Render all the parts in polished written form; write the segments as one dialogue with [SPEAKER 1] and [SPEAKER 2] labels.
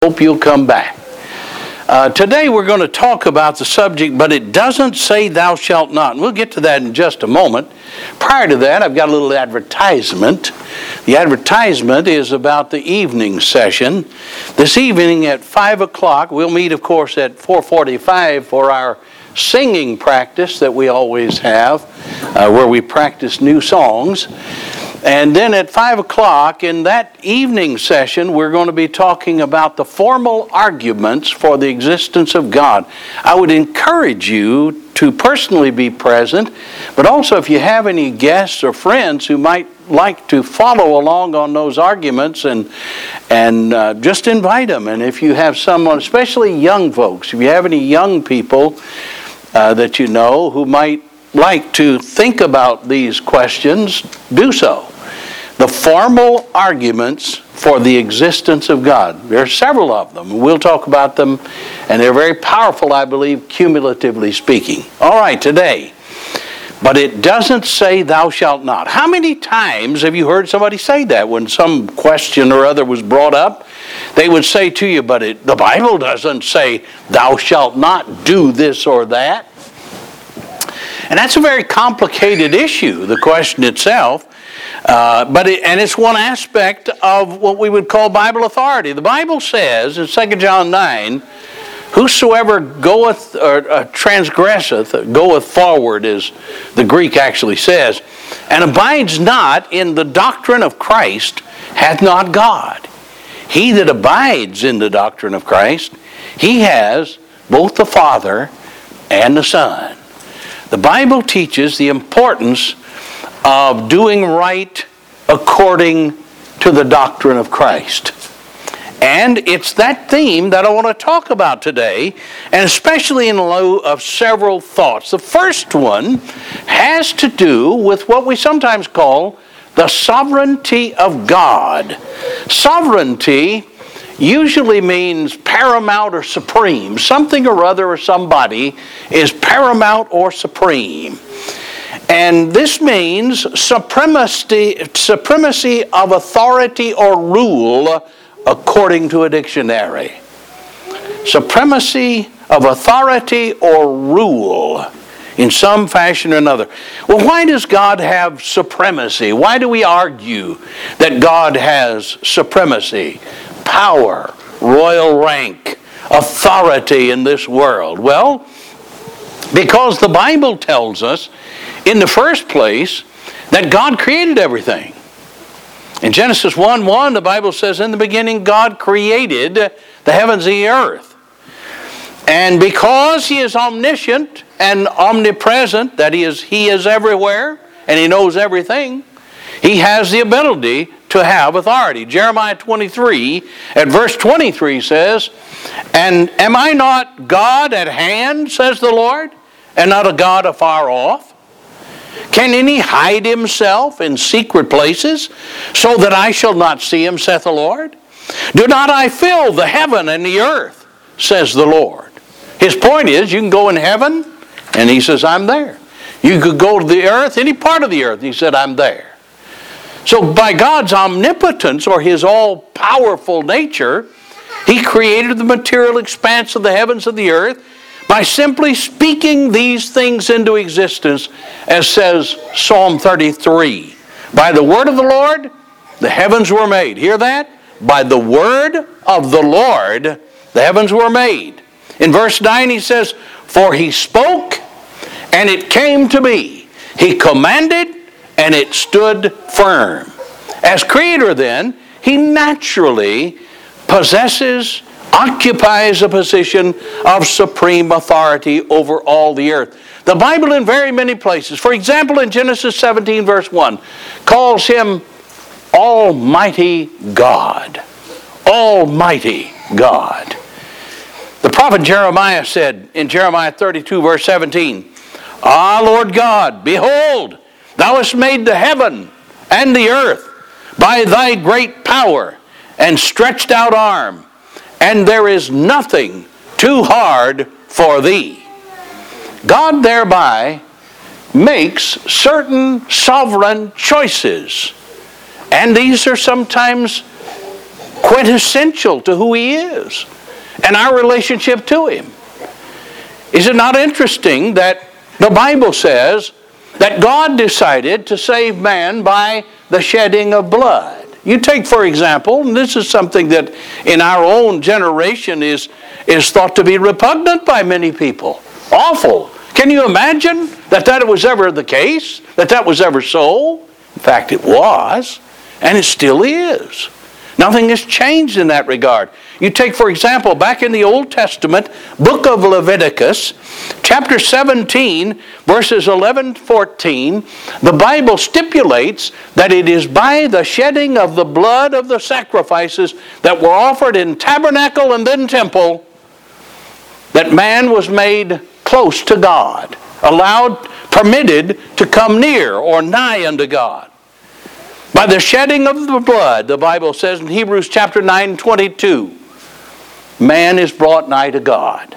[SPEAKER 1] Hope you'll come back. Today we're going to talk about the subject, but it doesn't say thou shalt not. And we'll get to that in just a moment. Prior to that, I've got a little advertisement. The advertisement is about the evening session. This evening at 5 o'clock, we'll meet, of course, at 4:45 for our singing practice that we always have, where we practice new songs. And then at 5 o'clock in that evening session, we're going to be talking about the formal arguments for the existence of God. I would encourage you to personally be present, but also if you have any guests or friends who might like to follow along on those arguments, and just invite them. And if you have someone, especially young folks, if you have any young people that you know who might like to think about these questions, do so. The formal arguments for the existence of God. There are several of them. We'll talk about them, and they're very powerful, I believe, cumulatively speaking. All right, today. But it doesn't say thou shalt not. How many times have you heard somebody say that when some question or other was brought up? They would say to you, but the Bible doesn't say thou shalt not do this or that. And that's a very complicated issue, the question itself. But it's one aspect of what we would call Bible authority. The Bible says in 2 John 9, whosoever goeth or transgresseth, goeth forward, as the Greek actually says, and abides not in the doctrine of Christ, hath not God. He that abides in the doctrine of Christ, he has both the Father and the Son. The Bible teaches the importance of doing right according to the doctrine of Christ. And it's that theme that I want to talk about today, and especially in lieu of several thoughts. The first one has to do with what we sometimes call the sovereignty of God. Sovereignty usually means paramount or supreme. Something or other or somebody is paramount or supreme. And this means supremacy of authority or rule according to a dictionary. Supremacy of authority or rule in some fashion or another. Well, why does God have supremacy? Why do we argue that God has supremacy, power, royal rank, authority in this world? Well, because the Bible tells us, in the first place, that God created everything. In Genesis 1:1, the Bible says, in the beginning God created the heavens and the earth. And because He is omniscient and omnipresent, that He is everywhere and He knows everything, He has the ability to have authority. Jeremiah 23 at verse 23 says, and am I not God at hand, says the Lord, and not a God afar off? Can any hide himself in secret places, so that I shall not see him, saith the Lord? Do not I fill the heaven and the earth, says the Lord. His point is, you can go in heaven, and He says, I'm there. You could go to the earth, any part of the earth, He said, I'm there. So by God's omnipotence, or His all-powerful nature, He created the material expanse of the heavens and the earth, by simply speaking these things into existence, as says Psalm 33. By the word of the Lord, the heavens were made. Hear that? By the word of the Lord, the heavens were made. In verse 9 he says, for He spoke, and it came to be. He commanded, and it stood firm. As Creator then, He naturally occupies a position of supreme authority over all the earth. The Bible in very many places, for example in Genesis 17 verse 1, calls Him Almighty God. Almighty God. The prophet Jeremiah said in Jeremiah 32 verse 17, Ah, Lord God, behold, Thou hast made the heaven and the earth by Thy great power and stretched out arm, and there is nothing too hard for Thee. God thereby makes certain sovereign choices. And these are sometimes quintessential to who He is and our relationship to Him. Is it not interesting that the Bible says that God decided to save man by the shedding of blood? You take, for example, and this is something that in our own generation is thought to be repugnant by many people. Awful. Can you imagine that was ever the case? That was ever so? In fact, it was, and it still is. Nothing has changed in that regard. You take, for example, back in the Old Testament, book of Leviticus, chapter 17, verses 11-14, the Bible stipulates that it is by the shedding of the blood of the sacrifices that were offered in tabernacle and then temple that man was made close to God, permitted to come near or nigh unto God. By the shedding of the blood, the Bible says in Hebrews chapter 9:22, man is brought nigh to God.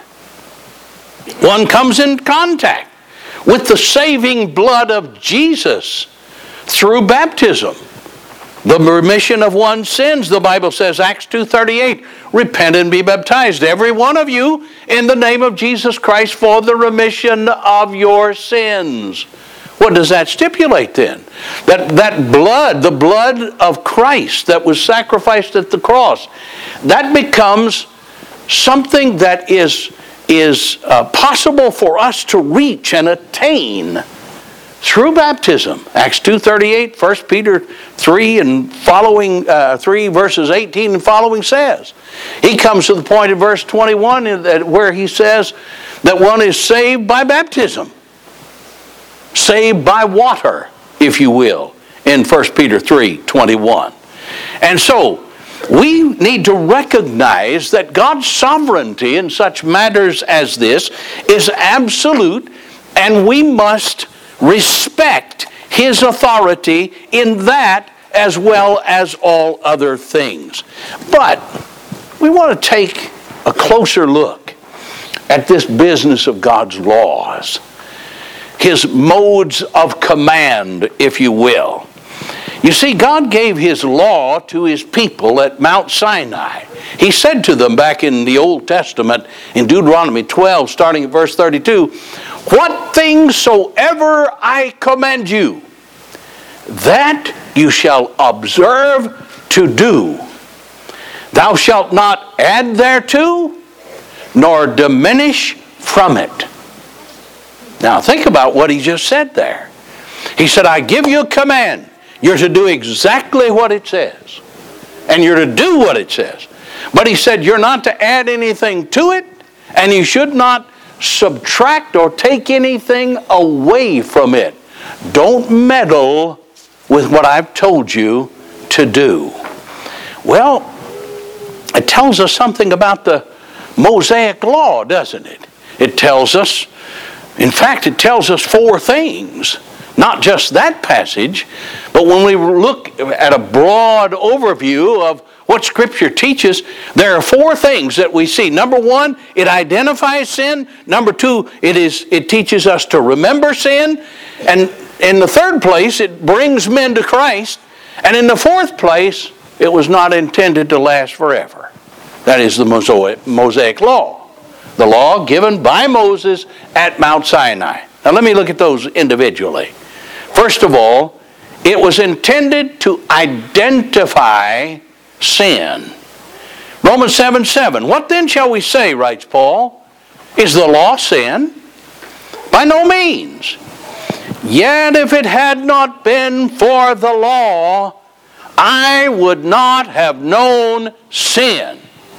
[SPEAKER 1] One comes in contact with the saving blood of Jesus through baptism. The remission of one's sins, the Bible says, Acts 2:38, repent and be baptized, every one of you, in the name of Jesus Christ for the remission of your sins. What does that stipulate then? That blood, the blood of Christ that was sacrificed at the cross, that becomes something that is possible for us to reach and attain through baptism. Acts 2:38, 1 Peter 3 and following, 3 verses 18 and following says. He comes to the point in verse 21 where he says that one is saved by baptism. Saved by water, if you will, in 1 Peter 3:21. And so, we need to recognize that God's sovereignty in such matters as this is absolute, and we must respect His authority in that as well as all other things. But we want to take a closer look at this business of God's laws. His modes of command, if you will. You see, God gave His law to His people at Mount Sinai. He said to them back in the Old Testament, in Deuteronomy 12, starting at verse 32, what things soever I command you, that you shall observe to do. Thou shalt not add thereto, nor diminish from it. Now think about what He just said there. He said, I give you a command. You're to do exactly what it says. And you're to do what it says. But He said you're not to add anything to it, and you should not subtract or take anything away from it. Don't meddle with what I've told you to do. Well, it tells us something about the Mosaic law, doesn't it? It tells us, in fact, it tells us 4 things. Not just that passage, but when we look at a broad overview of what Scripture teaches, there are 4 things that we see. Number 1, it identifies sin. Number 2, it teaches us to remember sin. And in the 3rd place, it brings men to Christ. And in the 4th place, it was not intended to last forever. That is the Mosaic law. The law given by Moses at Mount Sinai. Now let me look at those individually. First of all, it was intended to identify sin. Romans 7:7. What then shall we say, writes Paul? Is the law sin? By no means. Yet if it had not been for the law, I would not have known sin.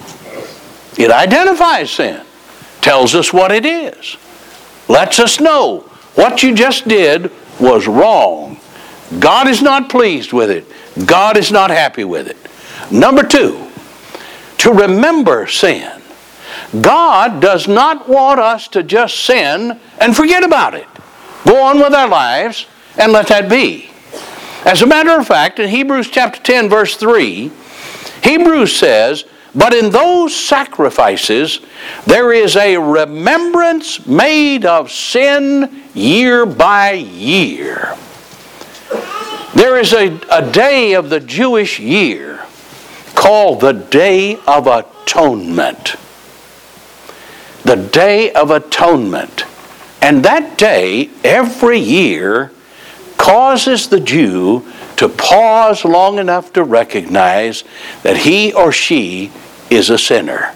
[SPEAKER 1] It identifies sin. Tells us what it is. Lets us know what you just did was wrong. God is not pleased with it. God is not happy with it. Number 2, to remember sin. God does not want us to just sin and forget about it. Go on with our lives and let that be. As a matter of fact, in Hebrews chapter 10, verse 3, Hebrews says, but in those sacrifices there is a remembrance made of sin year by year. There is a day of the Jewish year called the Day of Atonement. The Day of Atonement. And that day, every year, causes the Jew to pause long enough to recognize that he or she is a sinner.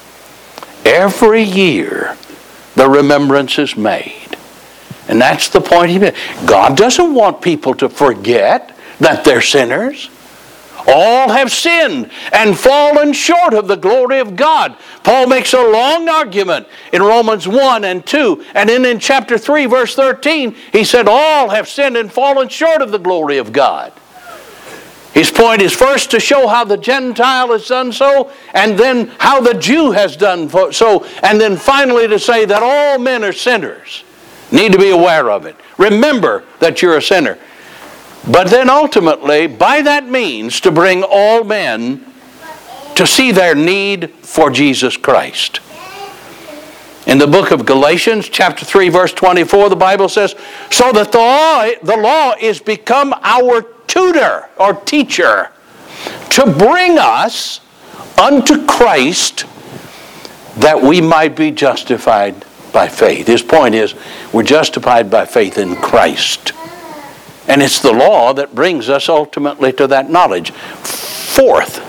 [SPEAKER 1] Every year, the remembrance is made. And that's the point he made. God doesn't want people to forget that they're sinners. All have sinned and fallen short of the glory of God. Paul makes a long argument in Romans 1 and 2. And then in chapter 3, verse 13, he said, all have sinned and fallen short of the glory of God. His point is first to show how the Gentile has done so, and then how the Jew has done so, and then finally to say that all men are sinners. Need to be aware of it. Remember that you're a sinner. But then ultimately, by that means, to bring all men to see their need for Jesus Christ. In the book of Galatians, chapter 3, verse 24, the Bible says, so that the law is become our tutor or teacher to bring us unto Christ that we might be justified by faith. His point is, we're justified by faith in Christ. And it's the law that brings us ultimately to that knowledge. Fourth,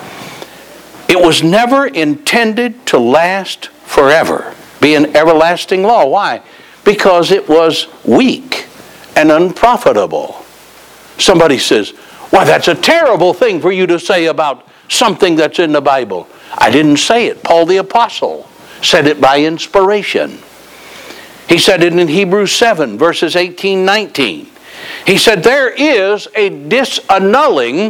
[SPEAKER 1] it was never intended to last forever, be an everlasting law. Why? Because it was weak and unprofitable. Somebody says, why, that's a terrible thing for you to say about something that's in the Bible. I didn't say it. Paul the Apostle said it by inspiration. He said it in Hebrews 7, verses 18, 19. He said, there is a disannulling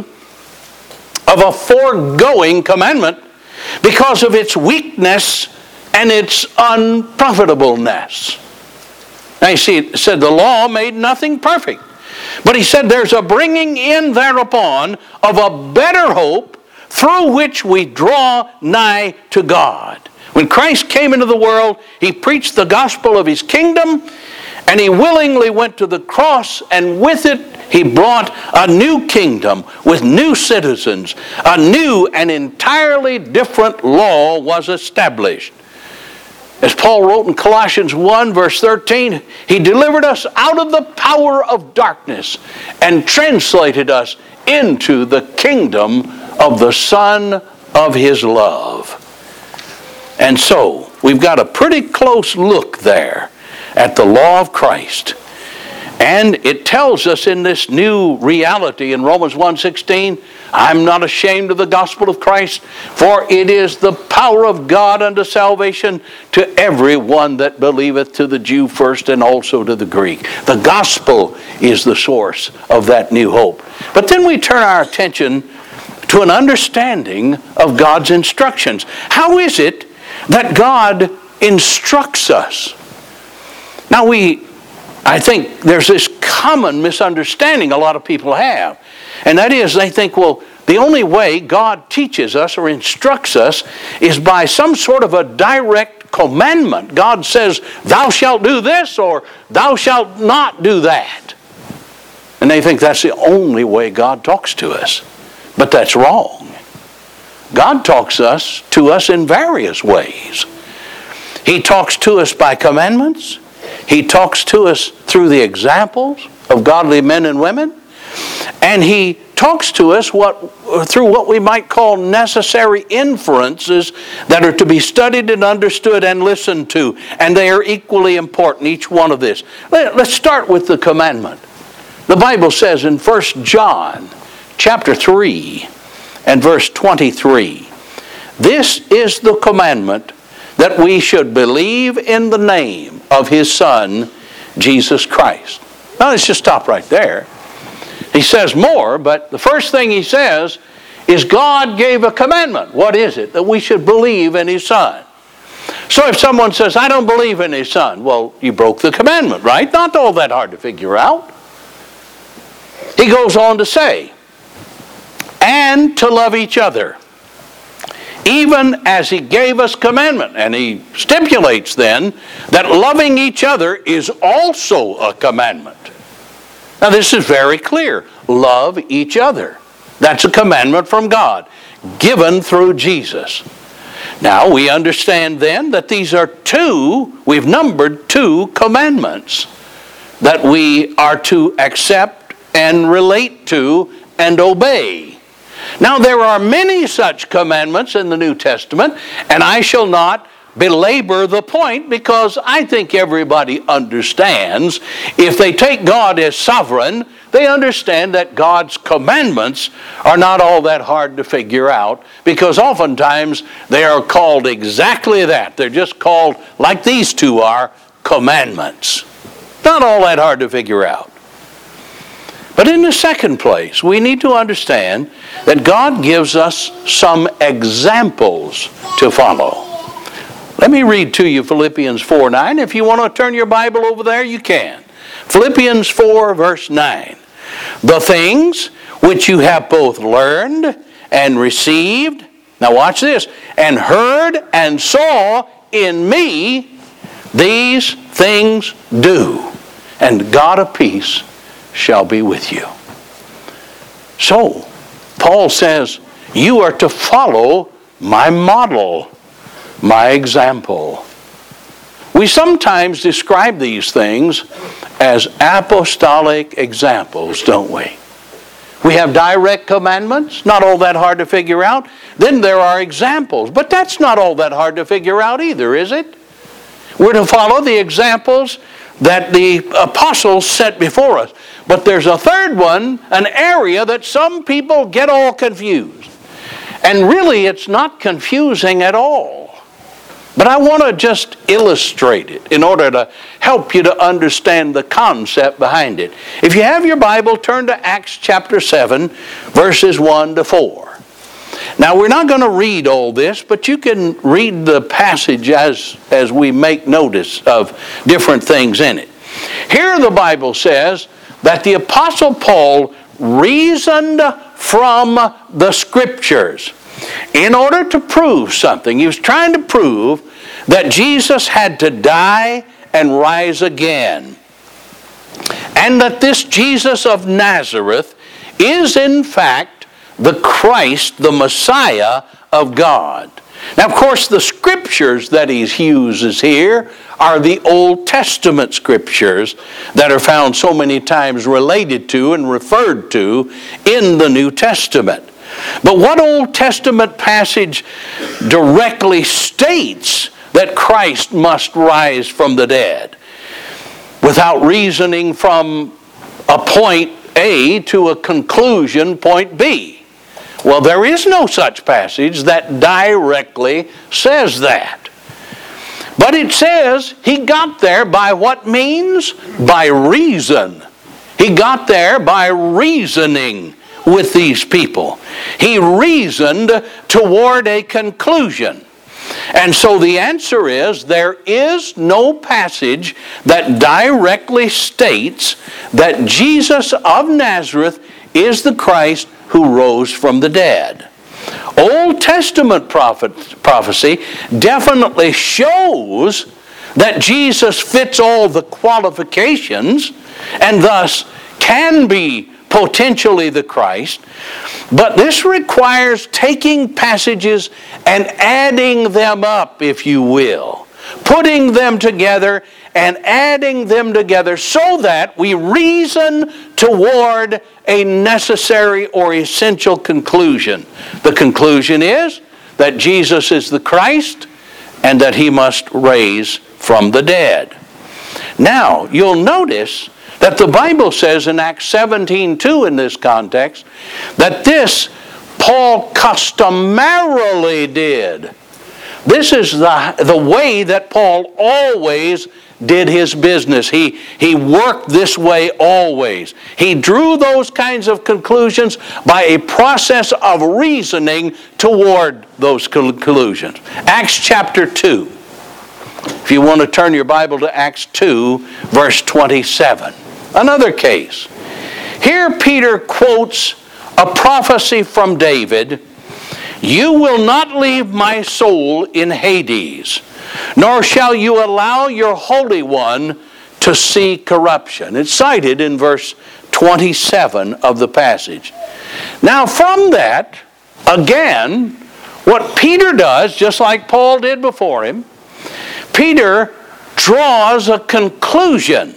[SPEAKER 1] of a foregoing commandment because of its weakness and its unprofitableness. Now you see, it said the law made nothing perfect. But he said there's a bringing in thereupon of a better hope through which we draw nigh to God. When Christ came into the world, he preached the gospel of his kingdom, and he willingly went to the cross, and with it he brought a new kingdom with new citizens. A new and entirely different law was established. As Paul wrote in Colossians 1, verse 13, he delivered us out of the power of darkness and translated us into the kingdom of the Son of his love. And so, we've got a pretty close look there at the law of Christ. And it tells us in this new reality in Romans 1:16, I'm not ashamed of the gospel of Christ, for it is the power of God unto salvation to every one that believeth, to the Jew first and also to the Greek. The gospel is the source of that new hope. But then we turn our attention to an understanding of God's instructions. How is it that God instructs us? Now I think there's this common misunderstanding a lot of people have. And that is, they think, well, the only way God teaches us or instructs us is by some sort of a direct commandment. God says, thou shalt do this, or thou shalt not do that. And they think that's the only way God talks to us. But that's wrong. God talks to us in various ways. He talks to us by commandments. He talks to us through the examples of godly men and women. And he talks to us through what we might call necessary inferences that are to be studied and understood and listened to. And they are equally important, each one of this. Let's start with the commandment. The Bible says in 1 John chapter 3 and verse 23, this is the commandment, that we should believe in the name of his Son, Jesus Christ. Now let's just stop right there. He says more, but the first thing he says is God gave a commandment. What is it? That we should believe in his Son. So if someone says, I don't believe in his Son, well, you broke the commandment, right? Not all that hard to figure out. He goes on to say, and to love each other, even as he gave us commandment. And he stipulates then that loving each other is also a commandment. Now this is very clear. Love each other. That's a commandment from God. given through Jesus. Now, we understand then that these are we've numbered 2 commandments that we are to accept and relate to and obey. Now, there are many such commandments in the New Testament, and I shall not belabor the point because I think everybody understands. If they take God as sovereign, they understand that God's commandments are not all that hard to figure out, because oftentimes they are called exactly that. They're just called, like these 2 are, commandments. Not all that hard to figure out. But in the second place, we need to understand that God gives us some examples to follow. Let me read to you Philippians 4:9. If you want to turn your Bible over there, you can. Philippians 4, verse 9. The things which you have both learned and received, now watch this, and heard and saw in me, these things do, and God of peace shall be with you. So, Paul says, you are to follow my model, my example. We sometimes describe these things as apostolic examples, don't we? We have direct commandments, not all that hard to figure out. Then there are examples, but that's not all that hard to figure out either, is it? We're to follow the examples that the apostles set before us. But there's a third one, an area that some people get all confused. And really, it's not confusing at all. But I want to just illustrate it in order to help you to understand the concept behind it. If you have your Bible, turn to Acts chapter 7, verses 1 to 4. Now, we're not going to read all this, but you can read the passage as we make notice of different things in it. Here the Bible says that the Apostle Paul reasoned from the Scriptures in order to prove something. He was trying to prove that Jesus had to die and rise again, and that this Jesus of Nazareth is in fact the Christ, the Messiah of God. Now, of course, the Scriptures that he uses here are the Old Testament Scriptures that are found so many times related to and referred to in the New Testament. But what Old Testament passage directly states that Christ must rise from the dead without reasoning from a point A to a conclusion, point B? Well, there is no such passage that directly says that. But it says he got there by what means? By reason. He got there by reasoning with these people. He reasoned toward a conclusion. And so the answer is, there is no passage that directly states that Jesus of Nazareth is the Christ who rose from the dead. Old Testament prophecy definitely shows that Jesus fits all the qualifications and thus can be potentially the Christ, but this requires taking passages and adding them up, if you will, putting them together and adding them together so that we reason toward a necessary or essential conclusion. The conclusion is that Jesus is the Christ and that he must raise from the dead. Now, you'll notice that the Bible says in Acts 17:2 in this context, that this Paul customarily did. This is the way that Paul always did his business. He worked this way always. He drew those kinds of conclusions by a process of reasoning toward those conclusions. Acts chapter 2. If you want to turn your Bible to Acts 2, verse 27. Another case. Here Peter quotes a prophecy from David, "You will not leave my soul in Hades, nor shall you allow your Holy One to see corruption." It's cited in verse 27 of the passage. Now from that, again, what Peter does, just like Paul did before him, Peter draws a conclusion.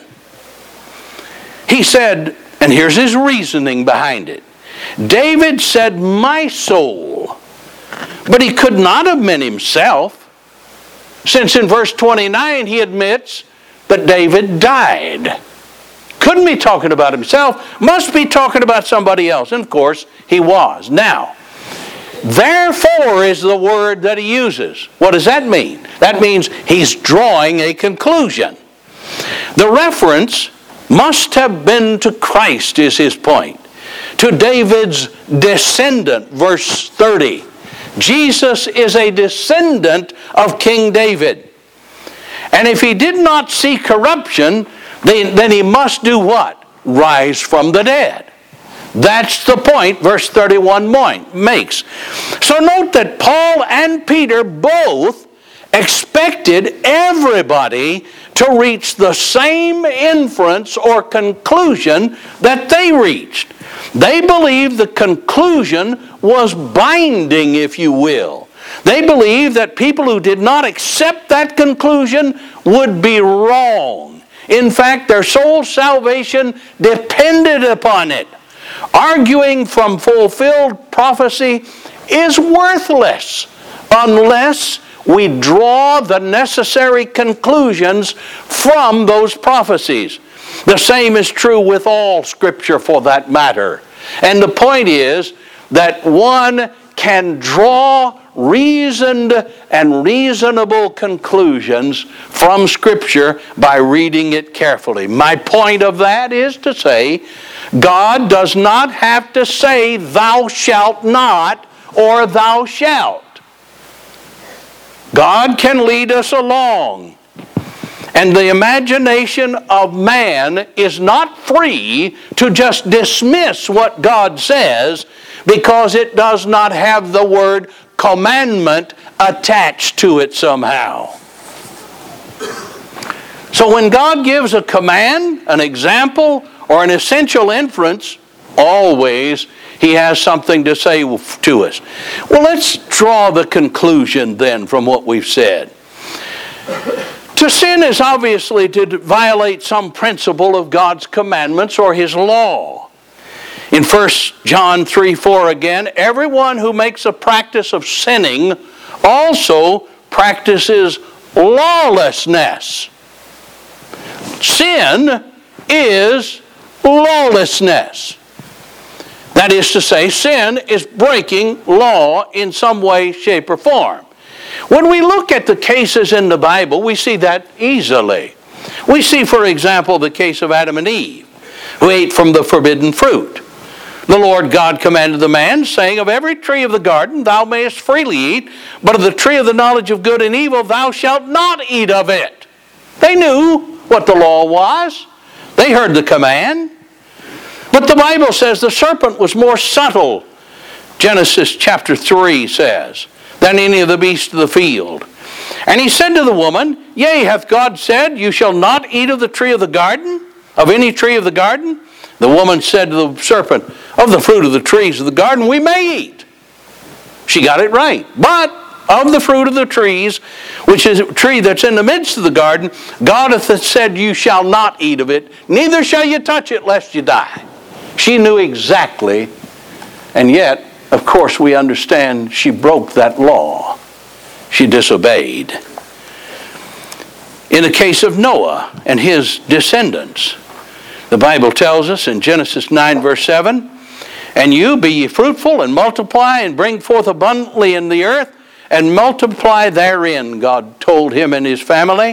[SPEAKER 1] He said, and here's his reasoning behind it. David said, my soul. But he could not have meant himself, since in verse 29 he admits that David died. Couldn't be talking about himself, must be talking about somebody else. And of course, he was. Now, therefore is the word that he uses. What does that mean? That means he's drawing a conclusion. The reference must have been to Christ, is his point. To David's descendant, verse 30. Jesus is a descendant of King David. And if he did not see corruption, then he must do what? Rise from the dead. That's the point verse 31 makes. So note that Paul and Peter both expected everybody to reach the same inference or conclusion that they reached. They believed the conclusion was binding, if you will. They believed that people who did not accept that conclusion would be wrong. In fact, their soul salvation depended upon it. Arguing from fulfilled prophecy is worthless unless we draw the necessary conclusions from those prophecies. The same is true with all Scripture for that matter. And the point is that one can draw reasoned and reasonable conclusions from Scripture by reading it carefully. My point of that is to say, God does not have to say, thou shalt not, or thou shalt. God can lead us along. And the imagination of man is not free to just dismiss what God says because it does not have the word commandment attached to it somehow. So when God gives a command, an example, or an essential inference, always He has something to say to us. Well, let's draw the conclusion then from what we've said. To sin is obviously to violate some principle of God's commandments or His law. In 1 John 3:4 again, everyone who makes a practice of sinning also practices lawlessness. Sin is lawlessness. That is to say, sin is breaking law in some way, shape, or form. When we look at the cases in the Bible, we see that easily. We see, for example, the case of Adam and Eve, who ate from the forbidden fruit. The Lord God commanded the man, saying, of every tree of the garden thou mayest freely eat, but of the tree of the knowledge of good and evil thou shalt not eat of it. They knew what the law was. They heard the command. But the Bible says the serpent was more subtle, Genesis chapter 3 says, than any of the beasts of the field. And he said to the woman, yea, hath God said, you shall not eat of the tree of the garden, of any tree of the garden? The woman said to the serpent, of the fruit of the trees of the garden we may eat. She got it right. But of the fruit of the trees, which is a tree that's in the midst of the garden, God hath said, you shall not eat of it, neither shall you touch it, lest you die. She knew exactly, and yet, of course, we understand she broke that law. She disobeyed. In the case of Noah and his descendants, the Bible tells us in Genesis 9 verse 7, and you be ye fruitful and multiply and bring forth abundantly in the earth and multiply therein, God told him and his family.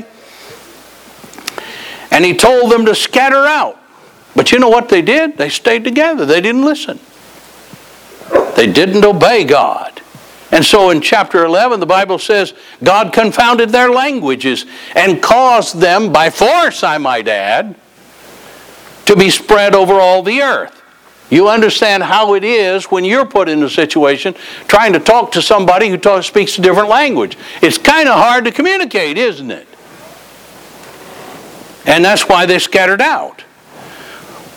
[SPEAKER 1] And he told them to scatter out. But you know what they did? They stayed together. They didn't listen. They didn't obey God. And so in chapter 11, the Bible says, God confounded their languages and caused them, by force I might add, to be spread over all the earth. You understand how it is when you're put in a situation trying to talk to somebody who speaks a different language. It's kind of hard to communicate, isn't it? And that's why they scattered out.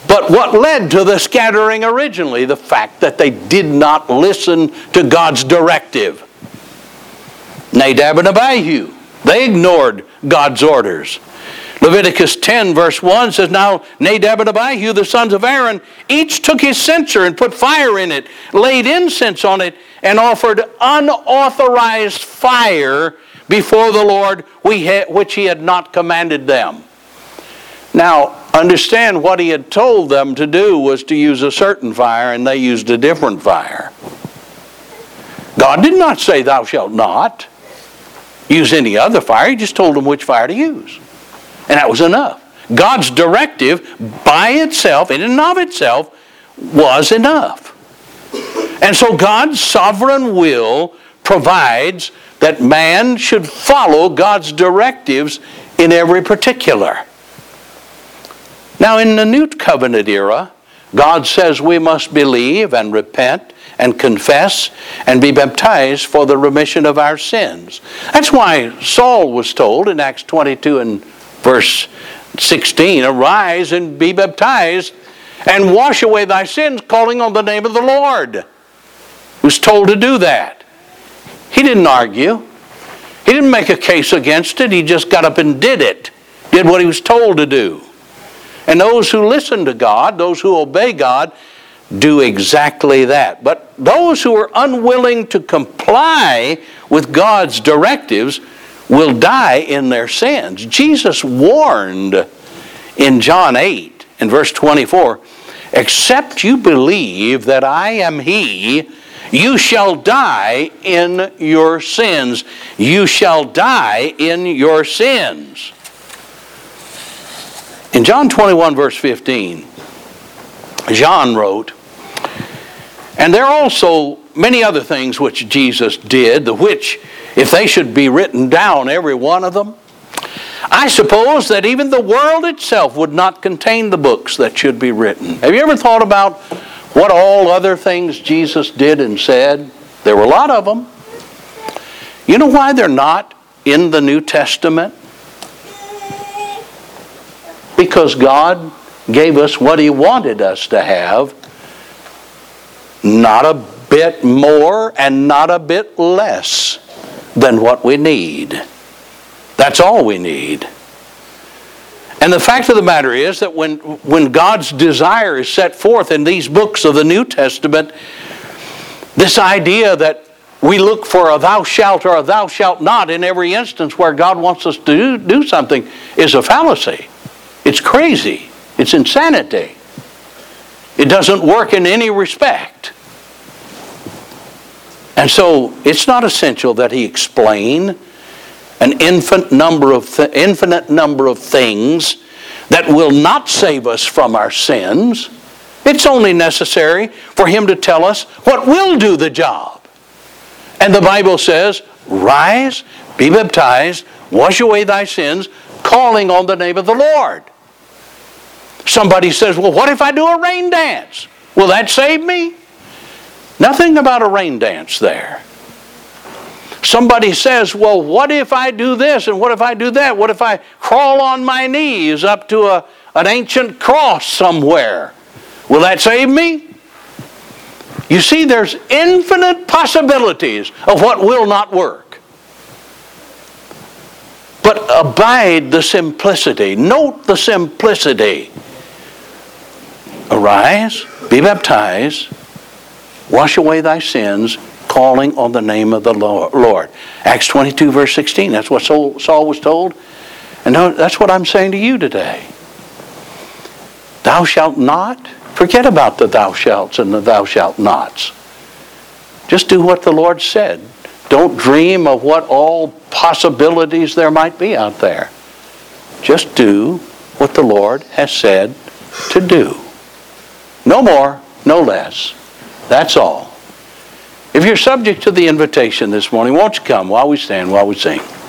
[SPEAKER 1] But what led to the scattering originally? The fact that they did not listen to God's directive. Nadab and Abihu, they ignored God's orders. Leviticus 10 verse 1 says, Now Nadab and Abihu, the sons of Aaron, each took his censer and put fire in it, laid incense on it, and offered unauthorized fire before the Lord, which he had not commanded them. Now, understand what he had told them to do was to use a certain fire, and they used a different fire. God did not say, Thou shalt not use any other fire. He just told them which fire to use. And that was enough. God's directive by itself, in and of itself, was enough. And so God's sovereign will provides that man should follow God's directives in every particular. Now in the New Covenant era, God says we must believe and repent and confess and be baptized for the remission of our sins. That's why Saul was told in Acts 22 and verse 16, Arise and be baptized and wash away thy sins, calling on the name of the Lord. He was told to do that. He didn't argue. He didn't make a case against it. He just got up and did it. Did what he was told to do. And those who listen to God, those who obey God, do exactly that. But those who are unwilling to comply with God's directives will die in their sins. Jesus warned in John 8, in verse 24, Except you believe that I am He, you shall die in your sins. You shall die in your sins. In John 21, verse 15, John wrote, And there are also many other things which Jesus did, the which, if they should be written down, every one of them, I suppose that even the world itself would not contain the books that should be written. Have you ever thought about what all other things Jesus did and said? There were a lot of them. You know why they're not in the New Testament? Because God gave us what He wanted us to have, not a bit more and not a bit less than what we need. That's all we need. And the fact of the matter is that when God's desire is set forth in these books of the New Testament, this idea that we look for a thou shalt or a thou shalt not in every instance where God wants us to do something is a fallacy. It's crazy. It's insanity. It doesn't work in any respect. And so it's not essential that He explain an infinite number of things that will not save us from our sins. It's only necessary for Him to tell us what will do the job. And the Bible says, Rise, be baptized, wash away thy sins, calling on the name of the Lord. Somebody says, well, what if I do a rain dance? Will that save me? Nothing about a rain dance there. Somebody says, well, what if I do this and what if I do that? What if I crawl on my knees up to an ancient cross somewhere? Will that save me? You see, there's infinite possibilities of what will not work. But abide the simplicity. Note the simplicity. Arise, be baptized, wash away thy sins, calling on the name of the Lord. Acts 22, verse 16. That's what Saul was told. And that's what I'm saying to you today. Thou shalt not. Forget about the thou shalts and the thou shalt nots. Just do what the Lord said. Don't dream of what all possibilities there might be out there. Just do what the Lord has said to do. No more, no less. That's all. If you're subject to the invitation this morning, won't you come while we stand, while we sing?